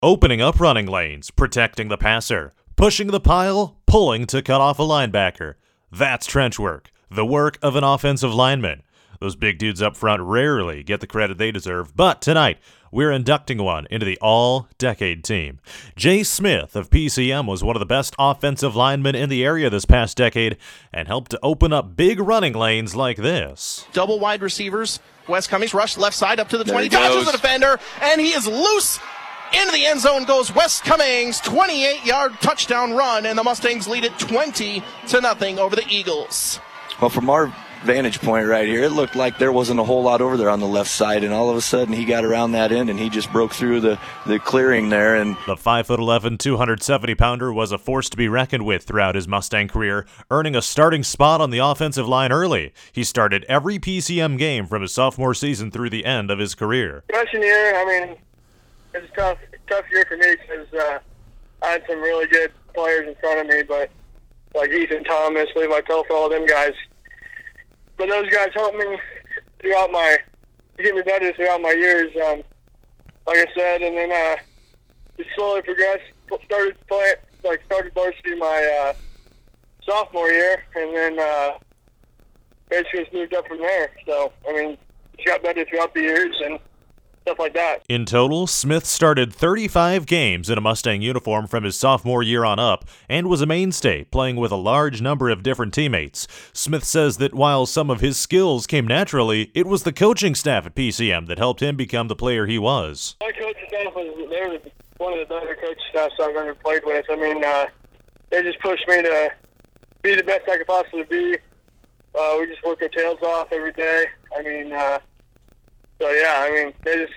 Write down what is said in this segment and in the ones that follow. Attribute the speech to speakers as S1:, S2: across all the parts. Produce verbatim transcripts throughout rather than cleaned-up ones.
S1: Opening up running lanes, protecting the passer, pushing the pile, pulling to cut off a linebacker. That's trench work, the work of an offensive lineman. Those big dudes up front rarely get the credit they deserve, but tonight, we're inducting one into the all-decade team. Jay Smith of P C M was one of the best offensive linemen in the area this past decade and helped to open up big running lanes like this.
S2: Double wide receivers. Wes Cummings rushed left side up to the twenty, dodges the defender, and he is loose. Into the end zone goes Wes Cummings, twenty-eight yard touchdown run, and the Mustangs lead it twenty to nothing over the Eagles.
S3: Well, from our vantage point right here, it looked like there wasn't a whole lot over there on the left side, and all of a sudden he got around that end and he just broke through the, the clearing there. And
S1: the five foot eleven, two hundred seventy pounder was a force to be reckoned with throughout his Mustang career, earning a starting spot on the offensive line early. He started every P C M game from his sophomore season through the end of his career.
S4: Freshman year, I mean, it was a tough, tough year for me because uh, I had some really good players in front of me, but like Ethan Thomas, Levi Telfel, all them guys. But those guys helped me throughout my, to get me better throughout my years, um, like I said, and then uh, just slowly progressed, started playing, like started varsity my uh, sophomore year, and then uh, basically just moved up from there. So, I mean, just got better throughout the years and stuff like that.
S1: In total, Smith started thirty-five games in a Mustang uniform from his sophomore year on up and was a mainstay, playing with a large number of different teammates. Smith says that while some of his skills came naturally, it was the coaching staff at P C M that helped him become the player he was.
S4: My coaching staff was they were one of the better coaching staffs I've ever played with. I mean, uh, they just pushed me to be the best I could possibly be. Uh, we just worked our tails off every day. I mean, uh, So, yeah, I mean, they just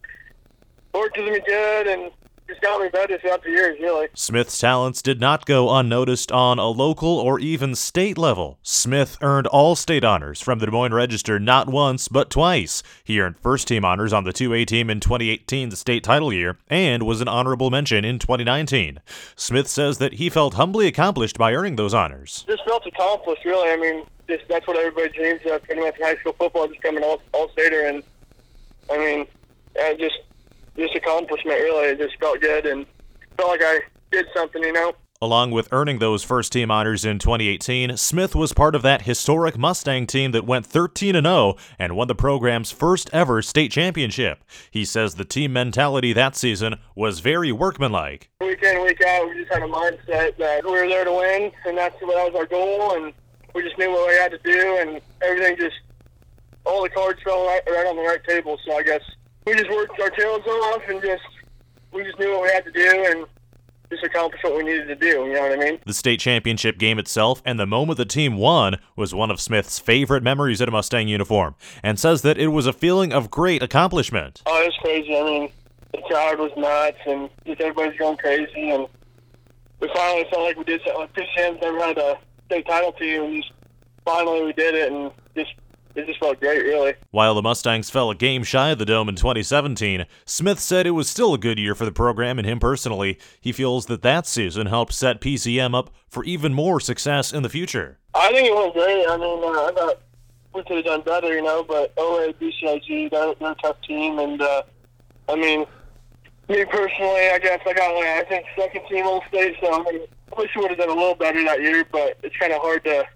S4: worked with me good and just got me better throughout the years, really.
S1: Smith's talents did not go unnoticed on a local or even state level. Smith earned all state honors from the Des Moines Register not once, but twice. He earned first-team honors on the two A team in twenty eighteen, the state title year, and was an honorable mention in twenty nineteen. Smith says that he felt humbly accomplished by earning those honors.
S4: Just felt accomplished, really. I mean, just that's what everybody dreams of, pretty much in high school football, just becoming an all, all-stater, and I mean, uh, just just accomplishment, really. It just felt good and felt like I did something, you know.
S1: Along with earning those first-team honors in twenty eighteen, Smith was part of that historic Mustang team that went thirteen and oh and won the program's first-ever state championship. He says the team mentality that season was very workmanlike.
S4: Week in, week out, we just had a mindset that we were there to win, and that's that was our goal, and we just knew what we had to do, and everything just all the cards fell right, right on the right table, so I guess we just worked our tails off and just we just knew what we had to do and just accomplished what we needed to do, you know what I mean?
S1: The state championship game itself and the moment the team won was one of Smith's favorite memories in a Mustang uniform, and says that it was a feeling of great accomplishment.
S4: Oh, it was crazy. I mean, the crowd was nuts and just everybody's going crazy, and we finally felt like we did something. Like P C M's never had a state title team, and just finally we did it, and just it just felt great, really.
S1: While the Mustangs fell a game shy of the Dome in twenty seventeen, Smith said it was still a good year for the program and him personally. He feels that that season helped set P C M up for even more success in the future.
S4: I think it went great. I mean, uh, I thought we could have done better, you know, but O A, B C I G, they're, they're a tough team, and, uh, I mean, me personally, I guess I got, like, I think, second team All-State, so I mean, I wish we would have done a little better that year, but it's kind of hard to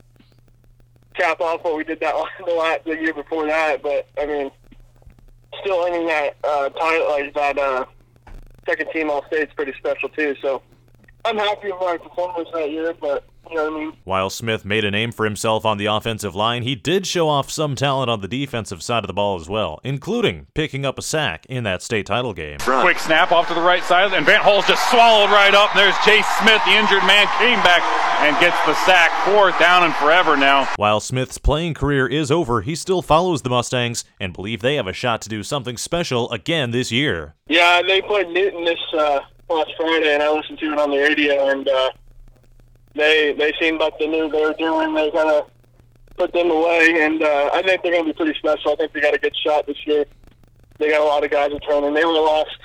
S4: cap off what we did that the, last, the year before that, but I mean, still earning that uh, title, like that uh, second team All-State is pretty special too. So I'm happy with my performance that year, but you know what I mean.
S1: While Smith made a name for himself on the offensive line, he did show off some talent on the defensive side of the ball as well, including picking up a sack in that state title game.
S5: Quick snap off to the right side, and Van Hol's just swallowed right up. There's Jay Smith, the injured man, came back and gets the sack. Fourth down and forever now.
S1: While Smith's playing career is over, he still follows the Mustangs and believe they have a shot to do something special again this year.
S4: Yeah, they played Newton this uh, last Friday, and I listened to it on the radio, and uh, they they seemed like they knew what they were doing. They kind of put them away, and uh, I think they're going to be pretty special. I think they got a good shot this year. They got a lot of guys returning. They only lost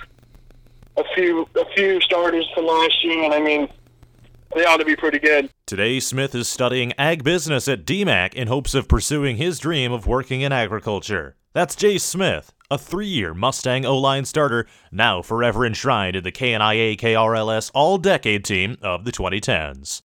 S4: a few a few starters from last year, and I mean, they ought to be pretty good.
S1: Today, Smith is studying ag business at D MAC in hopes of pursuing his dream of working in agriculture. That's Jay Smith, a three-year Mustang O-line starter, now forever enshrined in the K N I A K R L S All-Decade Team of the twenty tens.